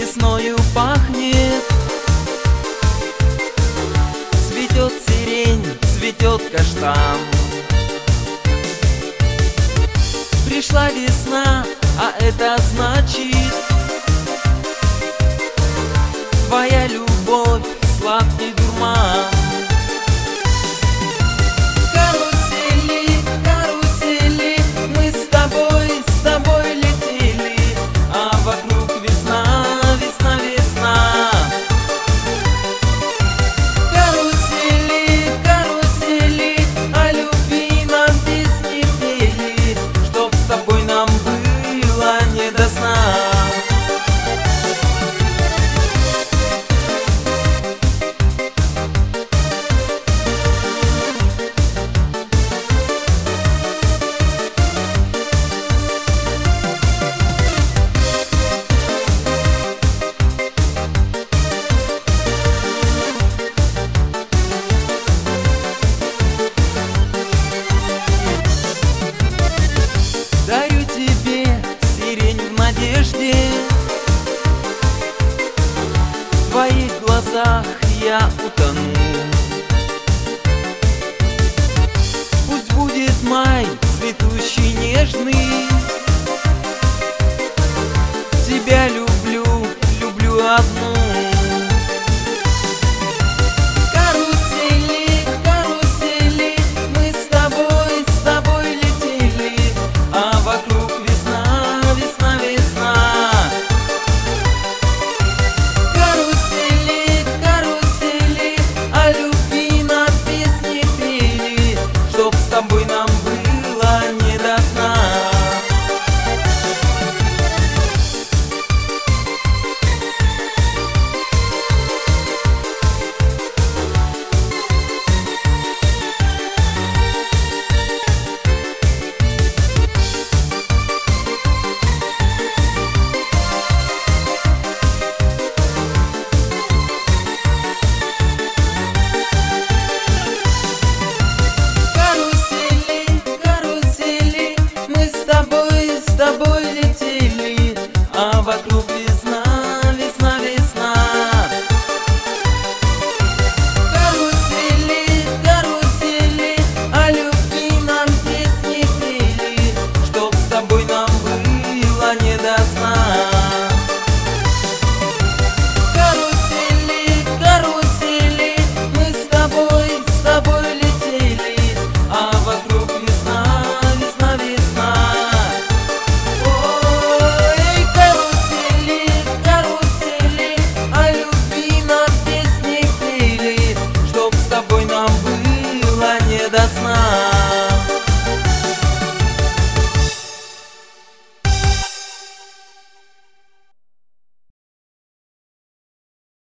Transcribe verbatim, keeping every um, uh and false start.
весною пахнет. Цветет сирень, цветет каштан. Пришла весна, а это значит твоя любовь, сладкий дурман. Карусели, карусели, мы с тобой, с тобой летели, а вокруг весна, весна, весна. Карусели, карусели, о любви нам песни пели, чтоб с тобой нам было не до сна. Дарю тебе сирень в надежде, в твоих глазах я утону. Пусть будет май цветущий, нежный. Тебя люблю, люблю одну. Карусели, карусели, мы с тобой, с тобой летели, а вокруг весна, весна, весна. Карусели, карусели, о любви нам песни пели, чтоб с тобой нам было не до сна. С тобой летели, а вокруг весна.